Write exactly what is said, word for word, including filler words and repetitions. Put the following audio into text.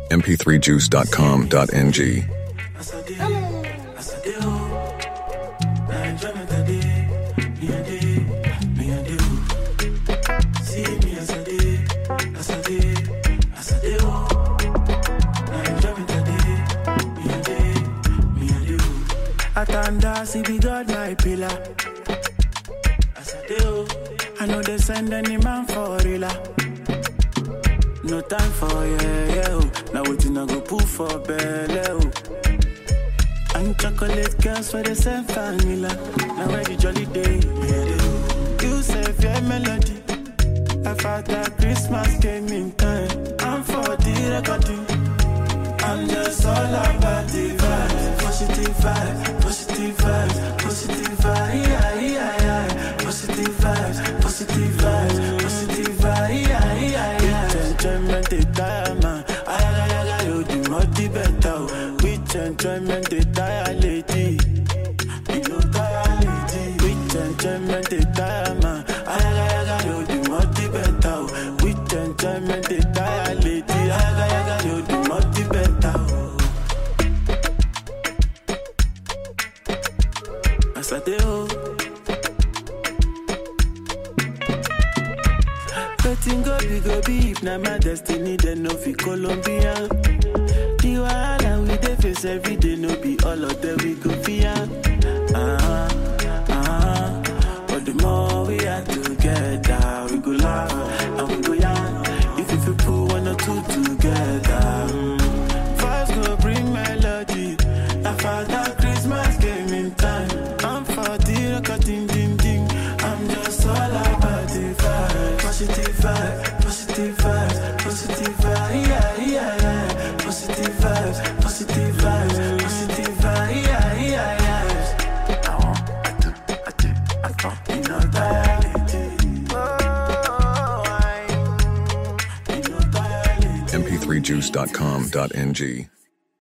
m p three juice dot com dot n g. Atanda, see the God my pillar. I know they send any man for real. No time for yeah, yeah, oh. Now waiting I go poo for belly, oh. And chocolate girls for the same vanilla. Now where the jolly day, yeah, you say fair melody. After Christmas came in time, I'm for the recording. I'm just all about the vibes, positive vibes, positive vibes, positive vibes, yeah, yeah, yeah. Positive vibes, positive vibes, positive vibes, yeah, yeah, yeah. Enjoyment they tire man, ay ay ay ay, you the multi better. With enjoyment they tire lady, you know tire lady. With enjoyment they tire man, ay ay ay ay, you the multi better. With enjoyment they tire lady, ay ay ay ay, you the multi better. As I do. Betting go be go be if na my destiny, then no fi Colombia. The wahala we dey face every day, no be all of them we go fear. Ah ah, but the more we are together, we go laugh and we go young. If you feel put one or two together, vibes go bring melody. After Christmas came in time, I'm for the recording ding ding. I'm just all about the vibe. Positive vibe, positive vibes, positive vibe, yeah, yeah, yeah. Positive vibes, positive vibes, positive vibe, yeah, yeah, yeah. I want, I do, I do, I thought, you know, diality. Oh, I, you know, diality. m p three juice dot com dot n g.